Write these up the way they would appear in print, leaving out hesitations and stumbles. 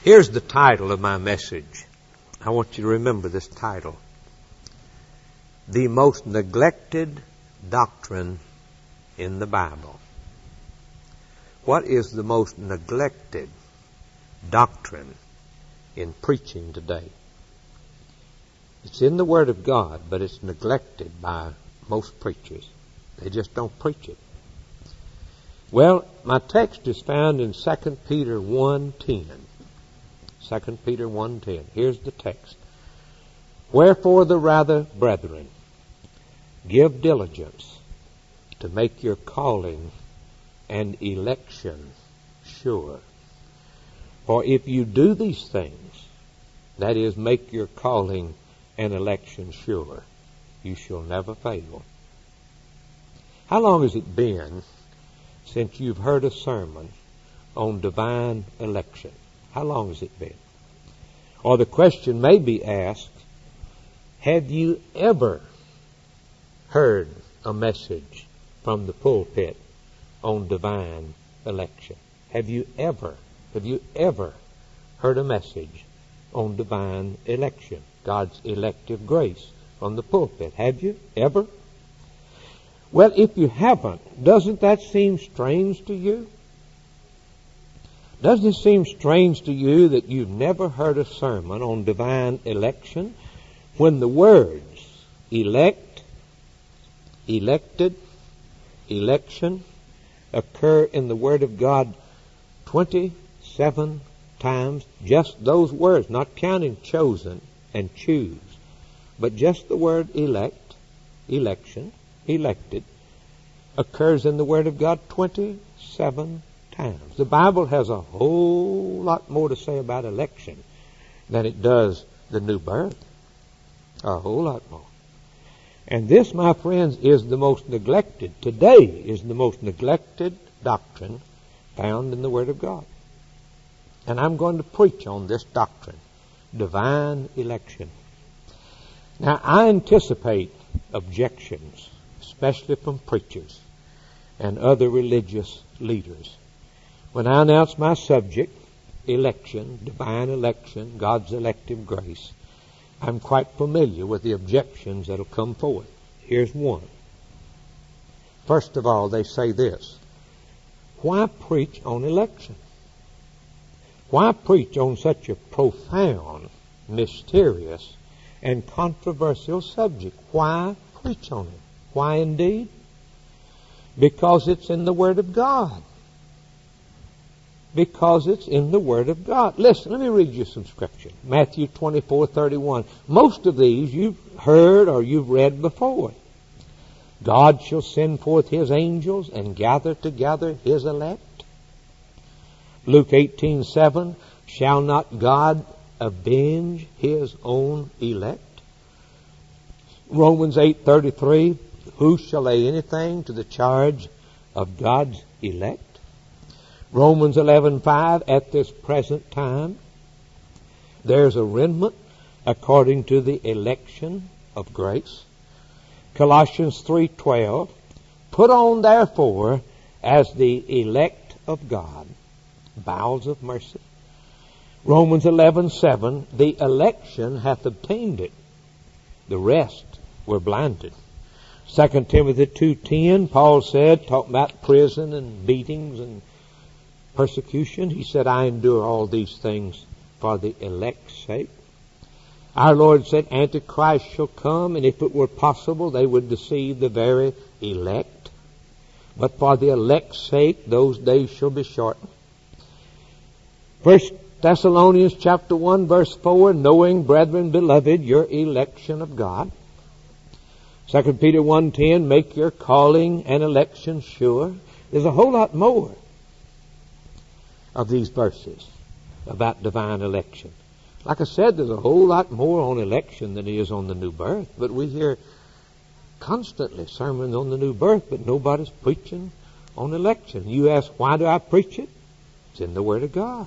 Here's the title of my message. I want you to remember this title. The most neglected doctrine in the Bible. What is the most neglected doctrine in preaching today? It's in the Word of God, but it's neglected by most preachers. They just don't preach it. Well, my text is found in 2 Peter 1:10. 2 Peter 1:10. Here's the text. Wherefore the rather, brethren, give diligence to make your calling and election sure. For if you do these things, that is, make your calling and election sure, you shall never fail. How long has it been since you've heard a sermon on divine election? How long has it been? Or the question may be asked, have you ever heard a message from the pulpit on divine election? Have you ever heard a message on divine election? God's elective grace from the pulpit. Have you ever? Well, if you haven't, doesn't that seem strange to you? Doesn't it seem strange to you that you've never heard a sermon on divine election when the words elect, elected, election occur in the Word of God 27 times? Just those words, not counting chosen and choose, but just the word elect, election, elected, occurs in the Word of God 27 times. The Bible has a whole lot more to say about election than it does the new birth. A whole lot more. And this, my friends, is the most neglected, today is the most neglected doctrine found in the Word of God. And I'm going to preach on this doctrine, divine election. Now, I anticipate objections, especially from preachers and other religious leaders. When I announce my subject, election, divine election, God's elective grace, I'm quite familiar with the objections that will come forth. Here's one. First of all, they say this: why preach on election? Why preach on such a profound, mysterious, and controversial subject? Why preach on it? Why indeed? Because it's in the Word of God. Because it's in the Word of God. Listen, let me read you some scripture. Matthew 24:31. Most of these you've heard or you've read before. God shall send forth His angels and gather together His elect. Luke 18:7. Shall not God avenge His own elect? Romans 8:33. Who shall lay anything to the charge of God's elect? Romans 11:5, at this present time, there's a remnant according to the election of grace. Colossians 3:12, put on therefore as the elect of God, bowels of mercy. Romans 11:7, the election hath obtained it. The rest were blinded. 2 Timothy 2:10, Paul said, talking about prison and beatings and persecution, he said, I endure all these things for the elect's sake. Our Lord said, Antichrist shall come, and if it were possible, they would deceive the very elect. But for the elect's sake, those days shall be shortened. 1 Thessalonians chapter 1, verse 4, knowing, brethren, beloved, your election of God. 2 Peter 1:10, make your calling and election sure. There's a whole lot more of these verses about divine election. Like I said, there's a whole lot more on election than there is on the new birth. But we hear constantly sermons on the new birth, but nobody's preaching on election. You ask, why do I preach it? It's in the Word of God.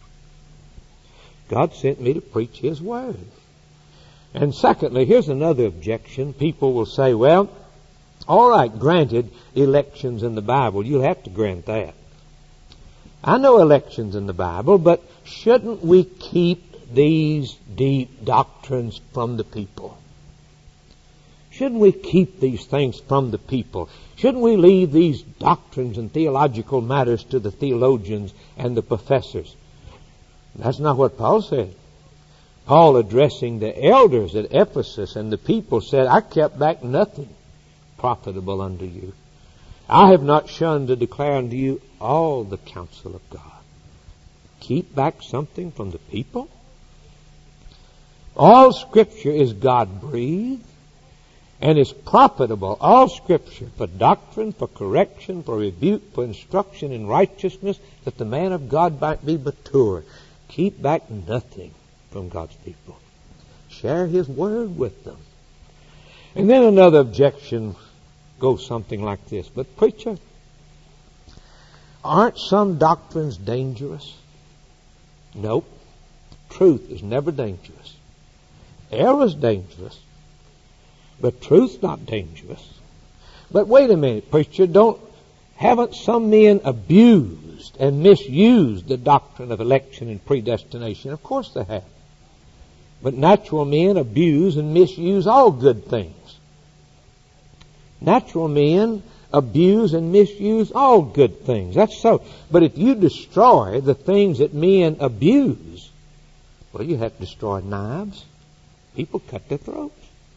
God sent me to preach His Word. And secondly, here's another objection. People will say, well, all right, granted, elections in the Bible. You'll have to grant that. I know election's in the Bible, but shouldn't we keep these deep doctrines from the people? Shouldn't we keep these things from the people? Shouldn't we leave these doctrines and theological matters to the theologians and the professors? That's not what Paul said. Paul, addressing the elders at Ephesus and the people, said, I kept back nothing profitable unto you. I have not shunned to declare unto you all the counsel of God. Keep back something from the people? All Scripture is God-breathed and is profitable. All Scripture for doctrine, for correction, for rebuke, for instruction in righteousness, that the man of God might be mature. Keep back nothing from God's people. Share His Word with them. And then another objection goes something like this. But preacher, aren't some doctrines dangerous? Nope. Truth is never dangerous. Error's dangerous. But truth's not dangerous. But wait a minute, preacher, haven't some men abused and misused the doctrine of election and predestination? Of course they have. But natural men abuse and misuse all good things. Natural men abuse and misuse all good things. That's so. But if you destroy the things that men abuse, well, you have to destroy knives. People cut their throats.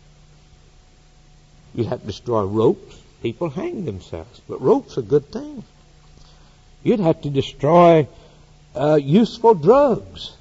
You have to destroy ropes. People hang themselves. But ropes are good things. You'd have to destroy useful drugs.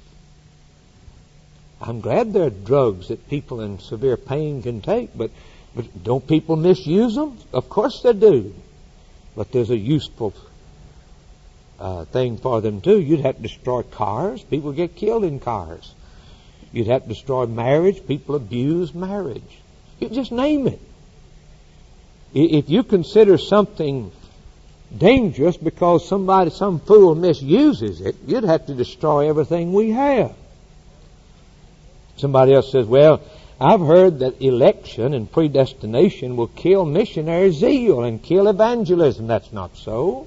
I'm glad there are drugs that people in severe pain can take, but don't people misuse them? Of course they do. But there's a useful thing for them too. You'd have to destroy cars. People get killed in cars. You'd have to destroy marriage. People abuse marriage. You just name it. If you consider something dangerous because some fool misuses it, you'd have to destroy everything we have. Somebody else says, well, I've heard that election and predestination will kill missionary zeal and kill evangelism. That's not so.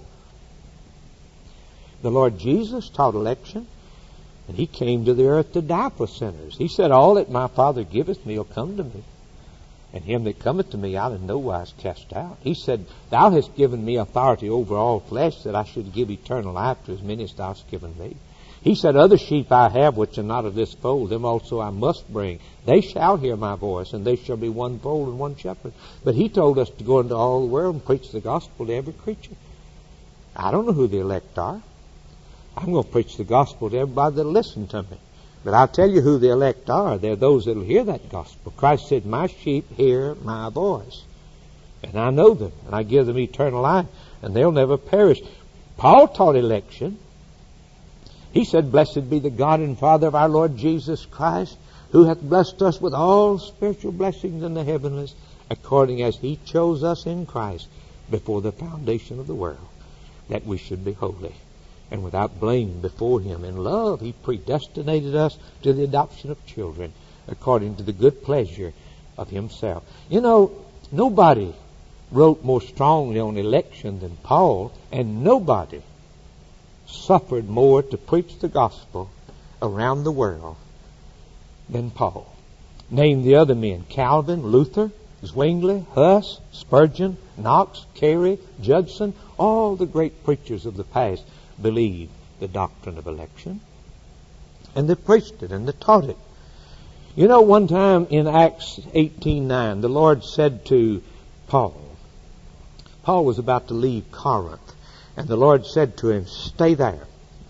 The Lord Jesus taught election, and He came to the earth to die for sinners. He said, all that my Father giveth me will come to me, and him that cometh to me I'll in no wise cast out. He said, thou hast given me authority over all flesh, that I should give eternal life to as many as thou hast given me. He said, other sheep I have which are not of this fold, them also I must bring. They shall hear my voice, and they shall be one fold and one shepherd. But He told us to go into all the world and preach the gospel to every creature. I don't know who the elect are. I'm going to preach the gospel to everybody that'll listen to me. But I'll tell you who the elect are. They're those that'll hear that gospel. Christ said, my sheep hear my voice. And I know them, and I give them eternal life, and they'll never perish. Paul taught election. He said, blessed be the God and Father of our Lord Jesus Christ, who hath blessed us with all spiritual blessings in the heavenlies, according as He chose us in Christ before the foundation of the world, that we should be holy and without blame before Him. In love He predestinated us to the adoption of children, according to the good pleasure of Himself. You know, nobody wrote more strongly on election than Paul, and nobody suffered more to preach the gospel around the world than Paul. Name the other men: Calvin, Luther, Zwingli, Huss, Spurgeon, Knox, Carey, Judson. All the great preachers of the past believed the doctrine of election, and they preached it and they taught it. You know, one time in Acts 18:9, the Lord said to Paul was about to leave Corinth, and the Lord said to him, stay there,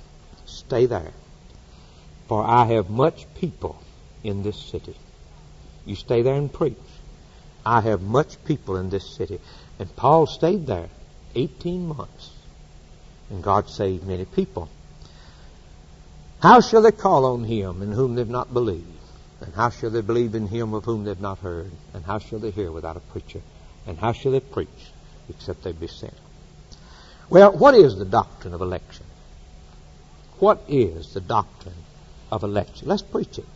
for I have much people in this city. You stay there and preach. I have much people in this city. And Paul stayed there 18 months, and God saved many people. How shall they call on Him in whom they've not believed? And how shall they believe in Him of whom they've not heard? And how shall they hear without a preacher? And how shall they preach except they be sent? Well, what is the doctrine of election? What is the doctrine of election? Let's preach it.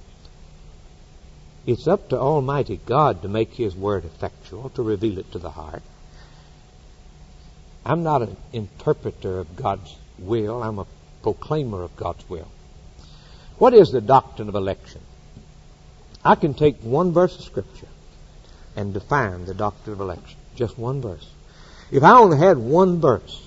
It's up to Almighty God to make His word effectual, to reveal it to the heart. I'm not an interpreter of God's will. I'm a proclaimer of God's will. What is the doctrine of election? I can take one verse of Scripture and define the doctrine of election. Just one verse. If I only had one verse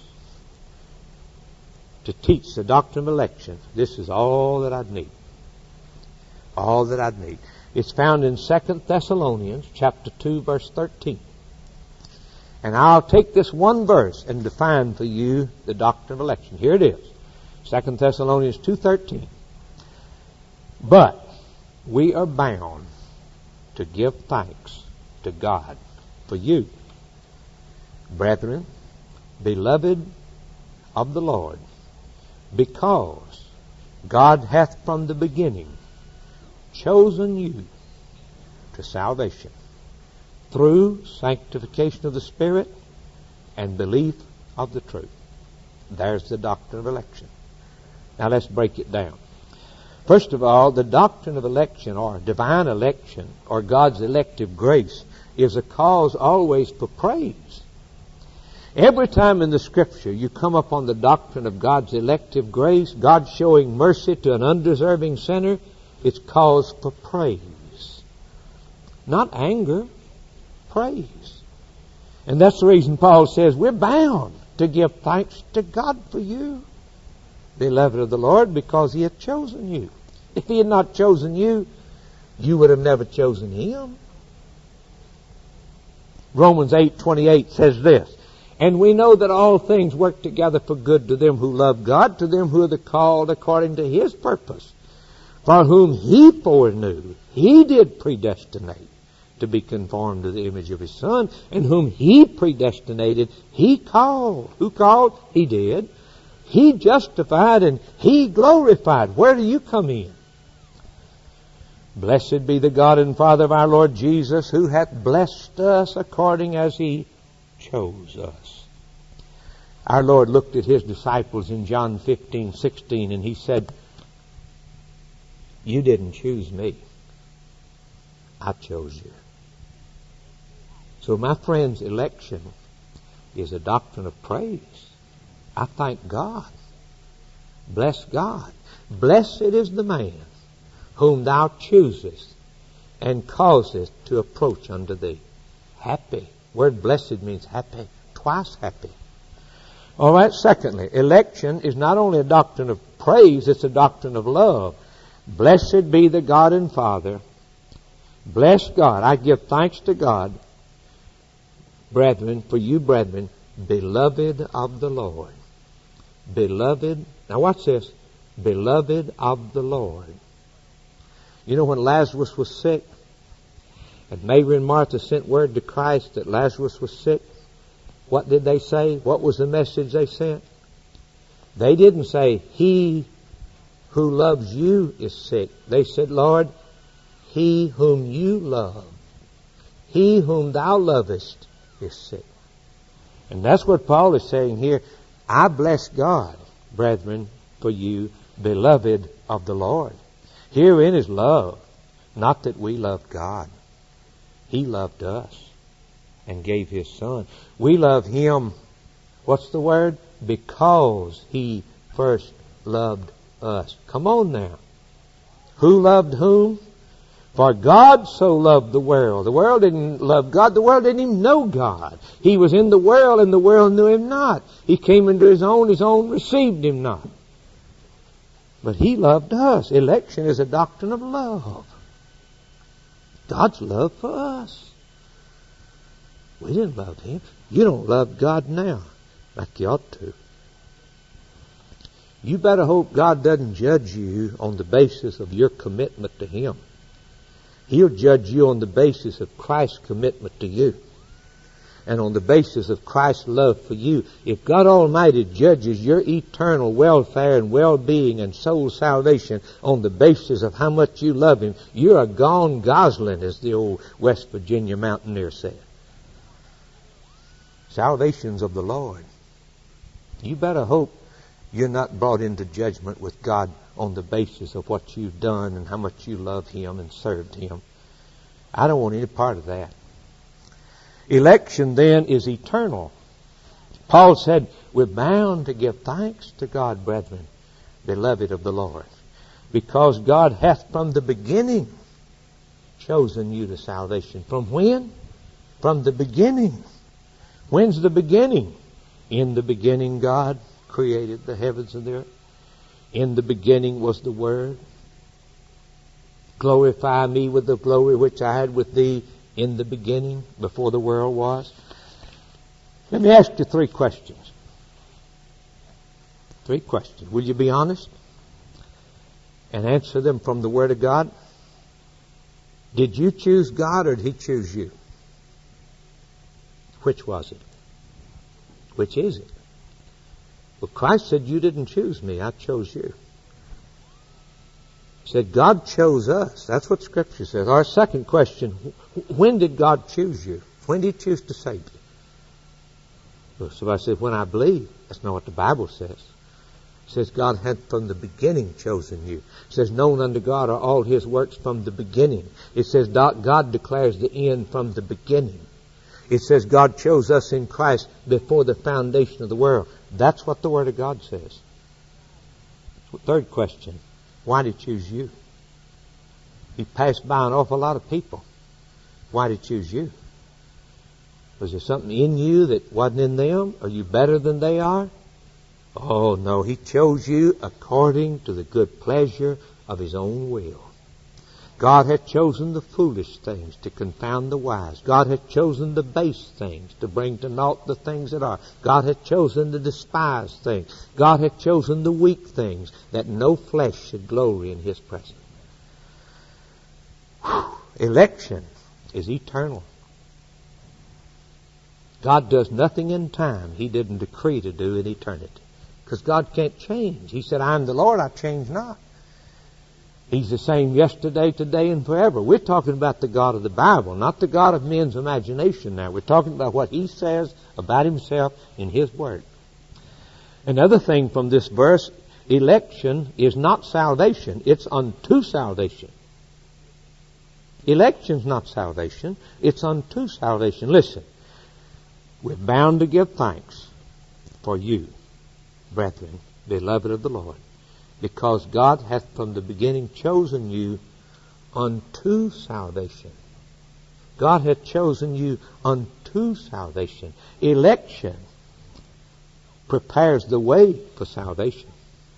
to teach the doctrine of election, this is all that I'd need. All that I'd need. It's found in 2 Thessalonians chapter 2, verse 13. And I'll take this one verse and define for you the doctrine of election. Here it is. 2 Thessalonians 2:13. But we are bound to give thanks to God for you, brethren, beloved of the Lord, because God hath from the beginning chosen you to salvation through sanctification of the Spirit and belief of the truth. There's the doctrine of election. Now let's break it down. First of all, the doctrine of election, or divine election, or God's elective grace, is a cause always for praise. Every time in the Scripture you come upon the doctrine of God's elective grace, God showing mercy to an undeserving sinner, it's cause for praise. Not anger, praise. And that's the reason Paul says we're bound to give thanks to God for you, beloved of the Lord, because He hath chosen you. If He had not chosen you, you would have never chosen Him. Romans 8:28 says this, and we know that all things work together for good to them who love God, to them who are the called according to His purpose, for whom He foreknew, He did predestinate to be conformed to the image of His Son, and whom He predestinated, He called. Who called? He did. He justified and He glorified. Where do you come in? Blessed be the God and Father of our Lord Jesus, who hath blessed us according as He chose us. Our Lord looked at His disciples in John 15:16, and He said, you didn't choose me. I chose you. So my friends, election is a doctrine of praise. I thank God. Bless God. Blessed is the man whom thou choosest and causest to approach unto thee. Happy. Word blessed means happy. Twice happy. All right, secondly, election is not only a doctrine of praise, it's a doctrine of love. Blessed be the God and Father. Bless God. I give thanks to God, brethren, for you, brethren, beloved of the Lord. Beloved. Now watch this. Beloved of the Lord. You know when Lazarus was sick, and Mary and Martha sent word to Christ that Lazarus was sick, what did they say? What was the message they sent? They didn't say, he who loves you is sick. They said, Lord, he whom you love, he whom thou lovest is sick. And that's what Paul is saying here. I bless God, brethren, for you, beloved of the Lord. Herein is love, not that we loved God. He loved us and gave His Son. We love Him, what's the word? Because He first loved us. Come on now. Who loved whom? For God so loved the world. The world didn't love God. The world didn't even know God. He was in the world, and the world knew Him not. He came into His own received Him not. But He loved us. Election is a doctrine of love. God's love for us. We didn't love Him. You don't love God now like you ought to. You better hope God doesn't judge you on the basis of your commitment to Him. He'll judge you on the basis of Christ's commitment to you, and on the basis of Christ's love for you. If God Almighty judges your eternal welfare and well-being and soul salvation on the basis of how much you love Him, you're a gone gosling, as the old West Virginia mountaineer said. Salvation's of the Lord. You better hope you're not brought into judgment with God on the basis of what you've done and how much you love Him and served Him. I don't want any part of that. Election then is eternal. Paul said, We're bound to give thanks to God, brethren, beloved of the Lord, because God hath from the beginning chosen you to salvation. From when? From the beginning. When's the beginning? In the beginning God created the heavens and the earth. In the beginning was the Word. Glorify me with the glory which I had with thee in the beginning, before the world was. Let me ask you 3 questions. 3 questions. Will you be honest and answer them from the Word of God? Did you choose God or did He choose you? Which was it? Which is it? Well, Christ said, you didn't choose me, I chose you. He said, God chose us. That's what Scripture says. Our second question, when did God choose you? When did He choose to save you? Well, somebody said, when I believe. That's not what the Bible says. It says, God had from the beginning chosen you. It says, known unto God are all His works from the beginning. It says, God declares the end from the beginning. It says, God chose us in Christ before the foundation of the world. That's what the Word of God says. Third question, why did He choose you? He passed by an awful lot of people. Why did He choose you? Was there something in you that wasn't in them? Are you better than they are? Oh, no. He chose you according to the good pleasure of His own will. God hath chosen the foolish things to confound the wise. God hath chosen the base things to bring to naught the things that are. God hath chosen the despised things. God hath chosen the weak things, that no flesh should glory in His presence. Election is eternal. God does nothing in time He didn't decree to do in eternity. Because God can't change. He said, I am the Lord, I change not. He's the same yesterday, today, and forever. We're talking about the God of the Bible, not the God of men's imagination now. We're talking about what He says about Himself in His Word. Another thing from this verse, election is not salvation. It's unto salvation. Election's not salvation. It's unto salvation. Listen, we're bound to give thanks for you, brethren, beloved of the Lord, because God hath from the beginning chosen you unto salvation. God hath chosen you unto salvation. Election prepares the way for salvation.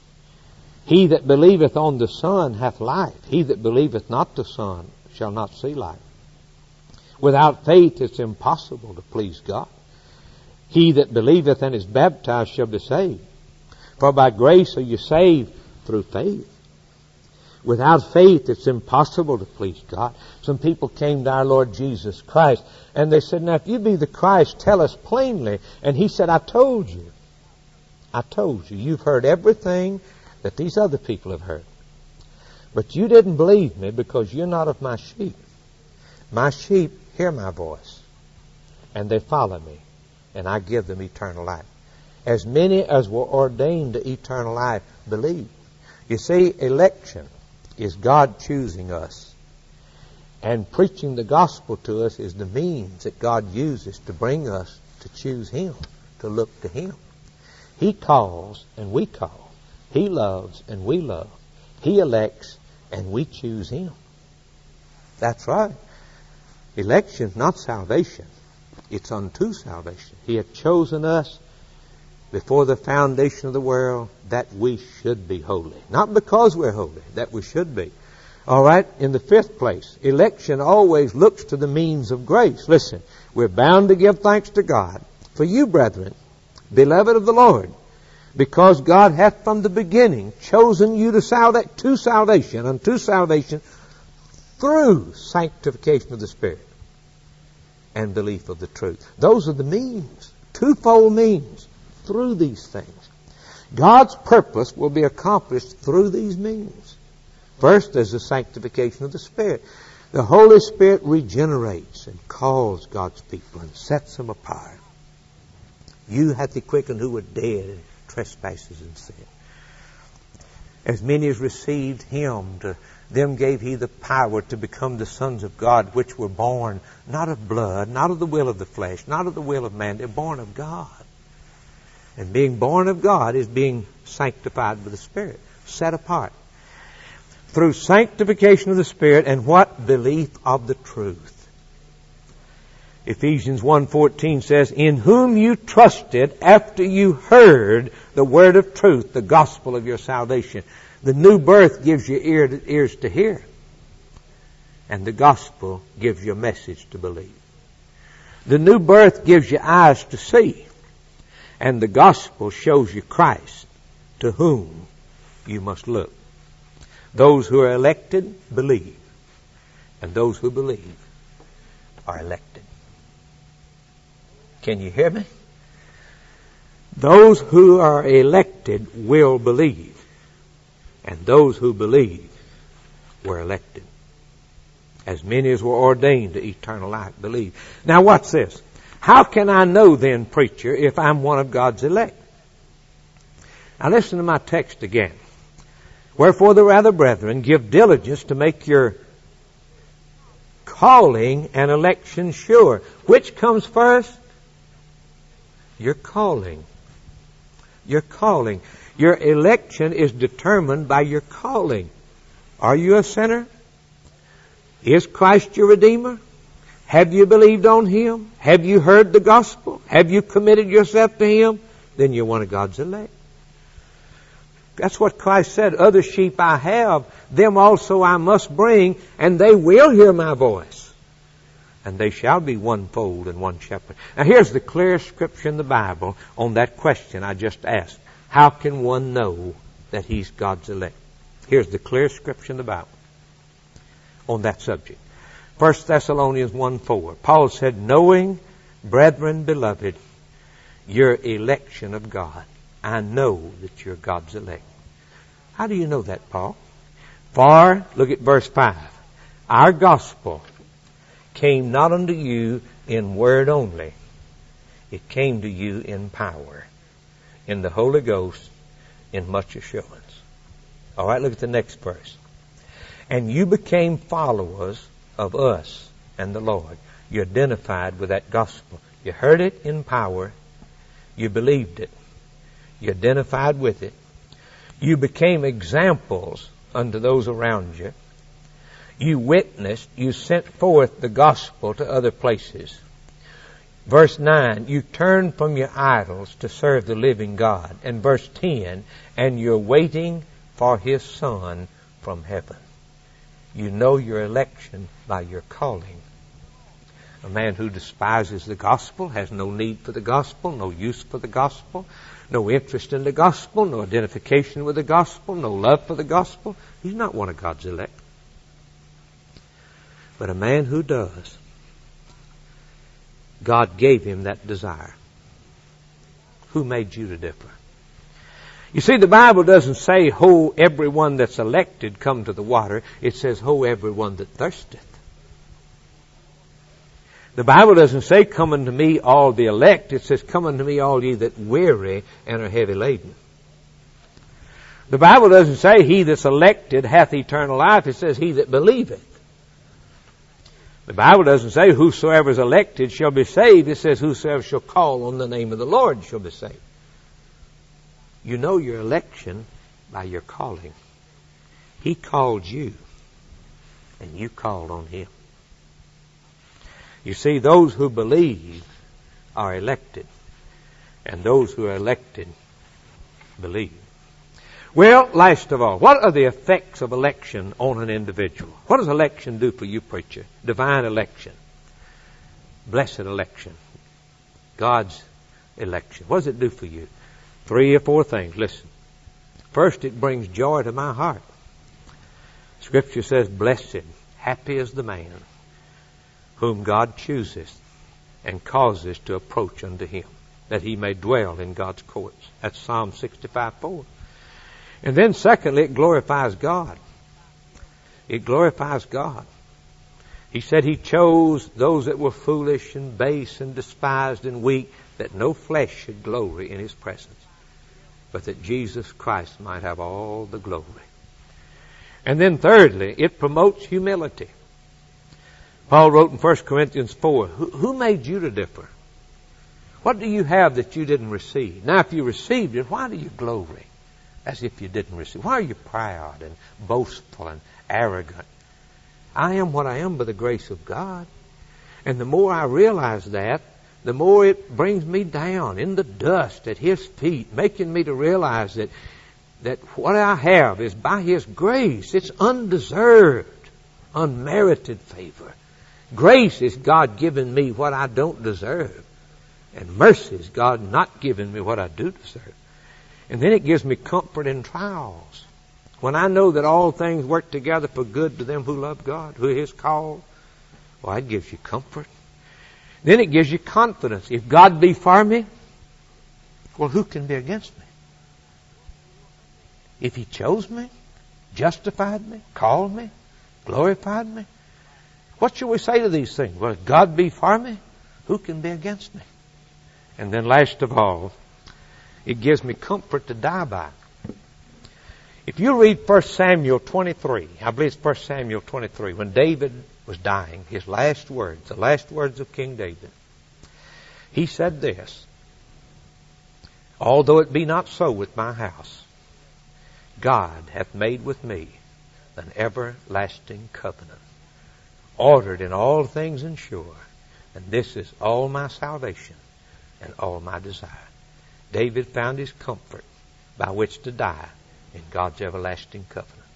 He that believeth on the Son hath life. He that believeth not the Son shall not see life. Without faith it's impossible to please God. He that believeth and is baptized shall be saved. For by grace are you saved through faith. Without faith, it's impossible to please God. Some people came to our Lord Jesus Christ, and they said, now, if you be the Christ, tell us plainly. And He said, I told you. I told you. You've heard everything that these other people have heard. But you didn't believe me because you're not of my sheep. My sheep hear my voice, and they follow me, and I give them eternal life. As many as were ordained to eternal life believe. You see, election is God choosing us. And preaching the gospel to us is the means that God uses to bring us to choose Him, to look to Him. He calls and we call. He loves and we love. He elects and we choose Him. That's right. Election is not salvation. It's unto salvation. He hath chosen us before the foundation of the world that we should be holy. Not because we're holy, that we should be. All right, in the fifth place, election always looks to the means of grace. Listen, we're bound to give thanks to God for you, brethren, beloved of the Lord, because God hath from the beginning chosen you to salvation, unto salvation, through sanctification of the Spirit and belief of the truth. Those are the means, twofold means, through these things. God's purpose will be accomplished through these means. First, there's the sanctification of the Spirit. The Holy Spirit regenerates and calls God's people and sets them apart. You hath He quickened who were dead in trespasses and sin. As many as received Him, to them gave He the power to become the sons of God, which were born not of blood, not of the will of the flesh, not of the will of man. They're born of God. And being born of God is being sanctified by the Spirit, set apart. Through sanctification of the Spirit and what? Belief of the truth. Ephesians 1:14 says, in whom you trusted after you heard the word of truth, the gospel of your salvation. The new birth gives you ears to hear. And the gospel gives you a message to believe. The new birth gives you eyes to see. And the gospel shows you Christ, to whom you must look. Those who are elected believe. And those who believe are elected. Can you hear me? Those who are elected will believe. And those who believe were elected. As many as were ordained to eternal life believe. Now watch this. How can I know then, preacher, if I'm one of God's elect? Now listen to my text again. Wherefore the rather, brethren, give diligence to make your calling and election sure. Which comes first? Your calling. Your calling. Your election is determined by your calling. Are you a sinner? Is Christ your Redeemer? Have you believed on Him? Have you heard the gospel? Have you committed yourself to Him? Then you're one of God's elect. That's what Christ said. Other sheep I have, them also I must bring, and they will hear my voice. And they shall be one fold and one shepherd. Now here's the clearest scripture in the Bible on that question I just asked. How can one know that he's God's elect? Here's the clearest scripture in the Bible on that subject. 1 Thessalonians 1:4. Paul said, knowing, brethren beloved, your election of God. I know that you're God's elect. How do you know that, Paul? For, look at verse 5. Our gospel came not unto you in word only. It came to you in power, in the Holy Ghost, in much assurance. All right, look at the next verse. And you became followers of us and the Lord. You identified with that gospel. You heard it in power. You believed it. You identified with it. You became examples unto those around you. You witnessed, you sent forth the gospel to other places. Verse 9, you turned from your idols to serve the living God. And verse 10, and you're waiting for His Son from heaven. You know your election by your calling. A man who despises the gospel, has no need for the gospel, no use for the gospel, no interest in the gospel, no identification with the gospel, no love for the gospel, he's not one of God's elect. But a man who does, God gave him that desire. Who made you to differ? You see, the Bible doesn't say, ho, everyone that's elected come to the water. It says, ho, everyone that thirsteth. The Bible doesn't say, come unto me all the elect. It says, come unto me all ye that weary and are heavy laden. The Bible doesn't say, he that's elected hath eternal life. It says, he that believeth. The Bible doesn't say, whosoever is elected shall be saved. It says, whosoever shall call on the name of the Lord shall be saved. You know your election by your calling. He called you, and you called on Him. You see, those who believe are elected, and those who are elected believe. Well, last of all, what are the effects of election on an individual? What does election do for you, preacher? Divine election. Blessed election. God's election. What does it do for you? 3 or 4 things. Listen. First, it brings joy to my heart. Scripture says, blessed, happy is the man whom God chooseth and causeth to approach unto Him, that he may dwell in God's courts. That's Psalm 65:4. And then secondly, it glorifies God. It glorifies God. He said He chose those that were foolish and base and despised and weak, that no flesh should glory in His presence, but that Jesus Christ might have all the glory. And then thirdly, it promotes humility. Paul wrote in 1 Corinthians 4, who made you to differ? What do you have that you didn't receive? Now, if you received it, why do you glory as if you didn't receive? Why are you proud and boastful and arrogant? I am what I am by the grace of God. And the more I realize that, the more it brings me down in the dust at His feet, making me to realize that what I have is by His grace. It's undeserved, unmerited favor. Grace is God giving me what I don't deserve. And mercy is God not giving me what I do deserve. And then it gives me comfort in trials. When I know that all things work together for good to them who love God, who His called, well, that gives you comfort. Then it gives you confidence. If God be for me, well, who can be against me? If He chose me, justified me, called me, glorified me, what shall we say to these things? Well, if God be for me, who can be against me? And then last of all, it gives me comfort to die by. If you read 1 Samuel 23, I believe it's 1 Samuel 23, when David was dying, his last words, the last words of King David, he said this, although it be not so with my house, God hath made with me an everlasting covenant, ordered in all things and sure, and this is all my salvation and all my desire. David found his comfort by which to die in God's everlasting covenant.